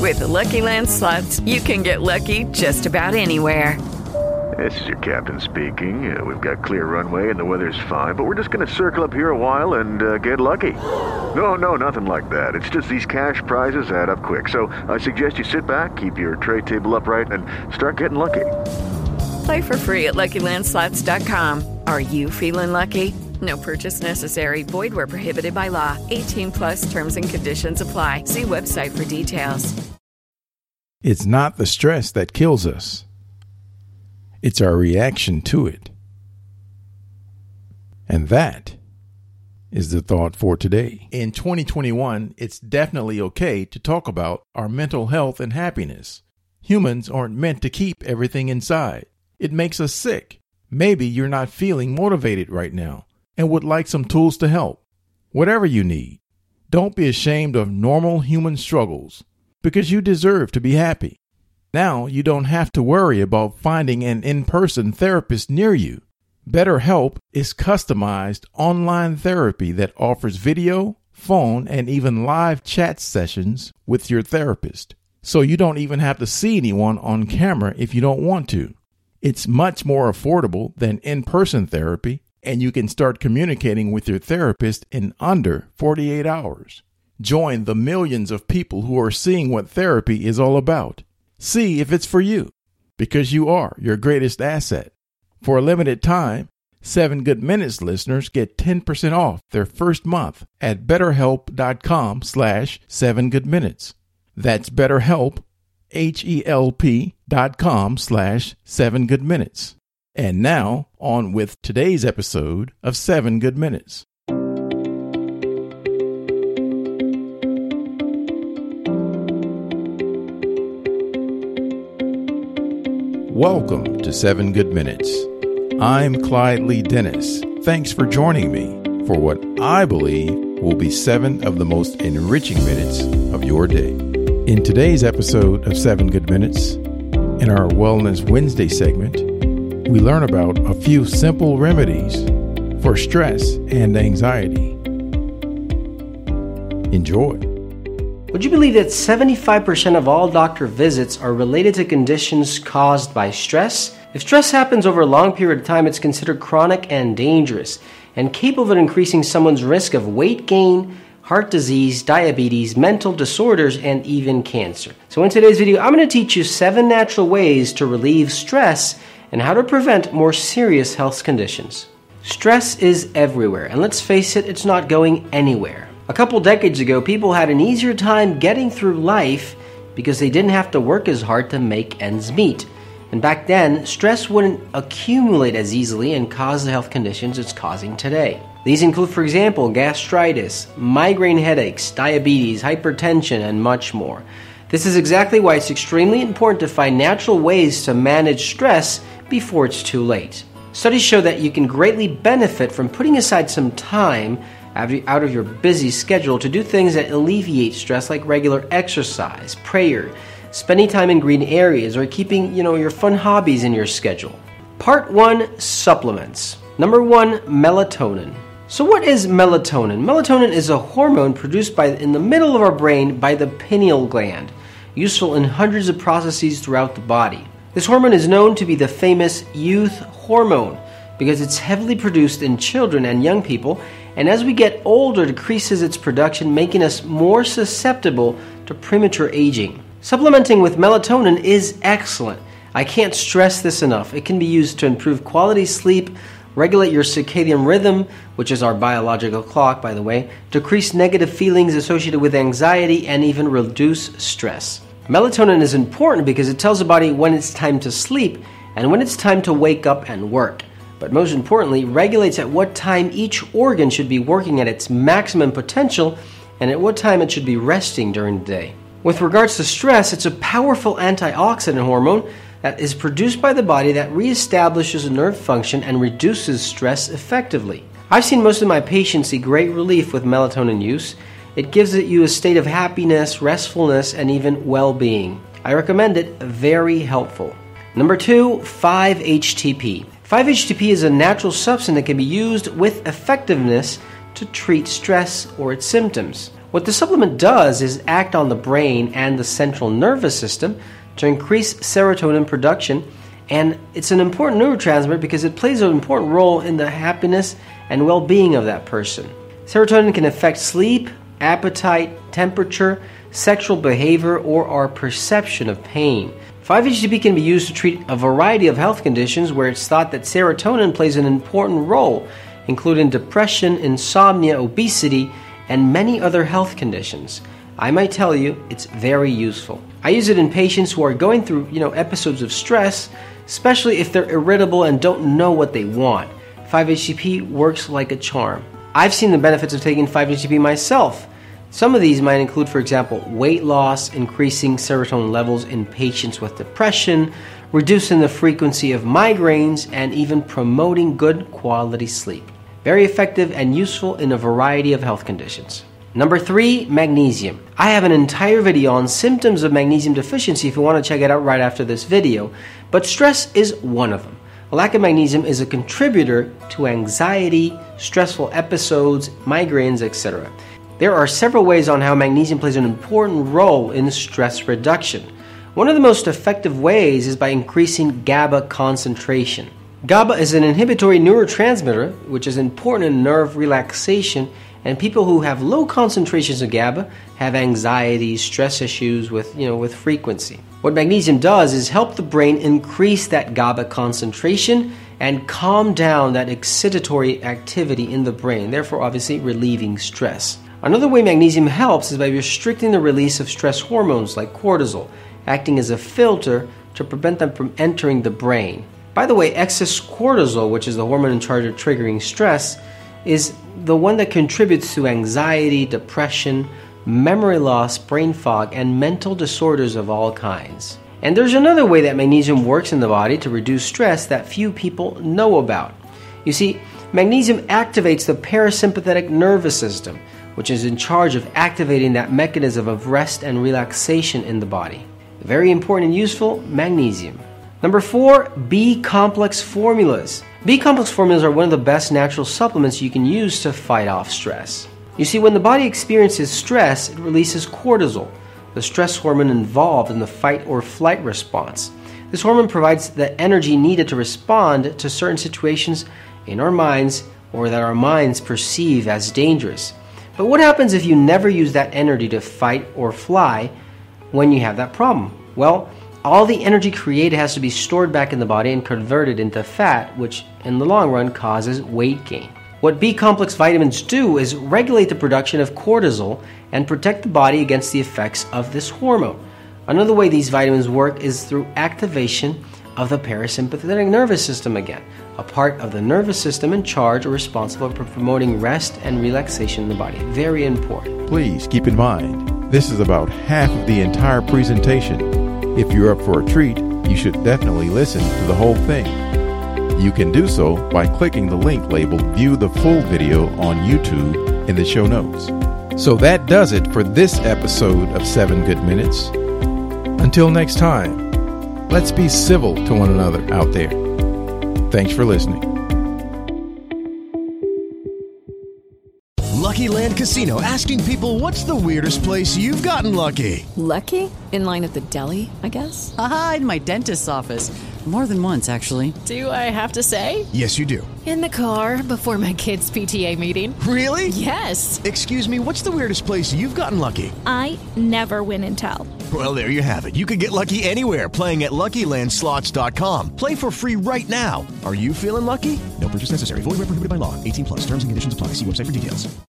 With the Lucky Land Slots, you can get lucky just about anywhere. This is your captain speaking. We've got clear runway and the weather's fine, but we're just going to circle up here a while and get lucky. No, nothing like that. It's just these cash prizes add up quick. So I suggest you sit back, keep your tray table upright, and start getting lucky. Play for free at LuckyLandSlots.com. Are you feeling lucky? No purchase necessary. Void where prohibited by law. 18+ terms and conditions apply. See website for details. It's not the stress that kills us. It's our reaction to it. And that is the thought for today. In 2021, it's definitely okay to talk about our mental health and happiness. Humans aren't meant to keep everything inside. It makes us sick. Maybe you're not feeling motivated right now and would like some tools to help. Whatever you need, don't be ashamed of normal human struggles because you deserve to be happy. Now you don't have to worry about finding an in-person therapist near you. BetterHelp is customized online therapy that offers video, phone, and even live chat sessions with your therapist. So you don't even have to see anyone on camera if you don't want to. It's much more affordable than in-person therapy, and you can start communicating with your therapist in under 48 hours. Join the millions of people who are seeing what therapy is all about. See if it's for you, because you are your greatest asset. For a limited time, 7 Good Minutes listeners get 10% off their first month at BetterHelp.com/7GoodMinutes. That's BetterHelp, HELP.com/7GoodMinutes. And now, on with today's episode of 7 Good Minutes. Welcome to 7 Good Minutes. I'm Clyde Lee Dennis. Thanks for joining me for what I believe will be 7 of the most enriching minutes of your day. In today's episode of 7 Good Minutes, in our Wellness Wednesday segment, we learn about a few simple remedies for stress and anxiety. Enjoy. Would you believe that 75% of all doctor visits are related to conditions caused by stress? If stress happens over a long period of time, it's considered chronic and dangerous, and capable of increasing someone's risk of weight gain, heart disease, diabetes, mental disorders, and even cancer. So in today's video, I'm going to teach you 7 natural ways to relieve stress and how to prevent more serious health conditions. Stress is everywhere, and let's face it, it's not going anywhere. A couple decades ago, people had an easier time getting through life because they didn't have to work as hard to make ends meet. And back then, stress wouldn't accumulate as easily and cause the health conditions it's causing today. These include, for example, gastritis, migraine headaches, diabetes, hypertension, and much more. This is exactly why it's extremely important to find natural ways to manage stress before it's too late. Studies show that you can greatly benefit from putting aside some time out of your busy schedule to do things that alleviate stress, like regular exercise, prayer, spending time in green areas, or keeping, your fun hobbies in your schedule. Part 1, supplements. Number 1, melatonin. So what is melatonin? Melatonin is a hormone produced in the middle of our brain by the pineal gland, useful in hundreds of processes throughout the body. This hormone is known to be the famous youth hormone because it's heavily produced in children and young people, and as we get older, decreases its production, making us more susceptible to premature aging. Supplementing with melatonin is excellent. I can't stress this enough. It can be used to improve quality sleep, regulate your circadian rhythm, which is our biological clock, by the way, decrease negative feelings associated with anxiety, and even reduce stress. Melatonin is important because it tells the body when it's time to sleep and when it's time to wake up and work. But most importantly, regulates at what time each organ should be working at its maximum potential and at what time it should be resting during the day. With regards to stress, it's a powerful antioxidant hormone that is produced by the body that reestablishes nerve function and reduces stress effectively. I've seen most of my patients see great relief with melatonin use. It gives you a state of happiness, restfulness, and even well-being. I recommend it, very helpful. Number 2, 5-HTP. 5-HTP is a natural substance that can be used with effectiveness to treat stress or its symptoms. What the supplement does is act on the brain and the central nervous system to increase serotonin production, and it's an important neurotransmitter because it plays an important role in the happiness and well-being of that person. Serotonin can affect sleep, appetite, temperature, sexual behavior, or our perception of pain. 5-HTP can be used to treat a variety of health conditions where it's thought that serotonin plays an important role, including depression, insomnia, obesity, and many other health conditions. I might tell you, it's very useful. I use it in patients who are going through, episodes of stress, especially if they're irritable and don't know what they want. 5-HTP works like a charm. I've seen the benefits of taking 5-HTP myself. Some of these might include, for example, weight loss, increasing serotonin levels in patients with depression, reducing the frequency of migraines, and even promoting good quality sleep. Very effective and useful in a variety of health conditions. Number 3, magnesium. I have an entire video on symptoms of magnesium deficiency if you want to check it out right after this video, but stress is one of them. A lack of magnesium is a contributor to anxiety, stressful episodes, migraines, etc. There are several ways on how magnesium plays an important role in stress reduction. One of the most effective ways is by increasing GABA concentration. GABA is an inhibitory neurotransmitter, which is important in nerve relaxation, and people who have low concentrations of GABA have anxiety, stress issues with frequency. What magnesium does is help the brain increase that GABA concentration and calm down that excitatory activity in the brain, therefore obviously relieving stress. Another way magnesium helps is by restricting the release of stress hormones like cortisol, acting as a filter to prevent them from entering the brain. By the way, excess cortisol, which is the hormone in charge of triggering stress, is the one that contributes to anxiety, depression, memory loss, brain fog, and mental disorders of all kinds. And there's another way that magnesium works in the body to reduce stress that few people know about. You see, magnesium activates the parasympathetic nervous system, which is in charge of activating that mechanism of rest and relaxation in the body. Very important and useful, magnesium. Number 4, B-complex formulas. B-complex formulas are one of the best natural supplements you can use to fight off stress. You see, when the body experiences stress, it releases cortisol, the stress hormone involved in the fight or flight response. This hormone provides the energy needed to respond to certain situations in our minds or that our minds perceive as dangerous. But what happens if you never use that energy to fight or fly when you have that problem? Well, all the energy created has to be stored back in the body and converted into fat, which in the long run causes weight gain. What B-complex vitamins do is regulate the production of cortisol and protect the body against the effects of this hormone. Another way these vitamins work is through activation of the parasympathetic nervous system again, a part of the nervous system in charge or responsible for promoting rest and relaxation in the body. Very important. Please keep in mind, this is about half of the entire presentation. If you're up for a treat, you should definitely listen to the whole thing. You can do so by clicking the link labeled View the Full Video on YouTube in the show notes. So that does it for this episode of 7 Good Minutes. Until next time, let's be civil to one another out there. Thanks for listening. Lucky Land Casino, asking people, what's the weirdest place you've gotten lucky? Lucky? In line at the deli, I guess? Aha, in my dentist's office. More than once, actually. Do I have to say? Yes, you do. In the car before my kids' PTA meeting. Really? Yes. Excuse me, what's the weirdest place you've gotten lucky? I never win and tell. Well, there you have it. You can get lucky anywhere, playing at LuckyLandSlots.com. Play for free right now. Are you feeling lucky? No purchase necessary. Void where prohibited by law. 18+. Terms and conditions apply. See website for details.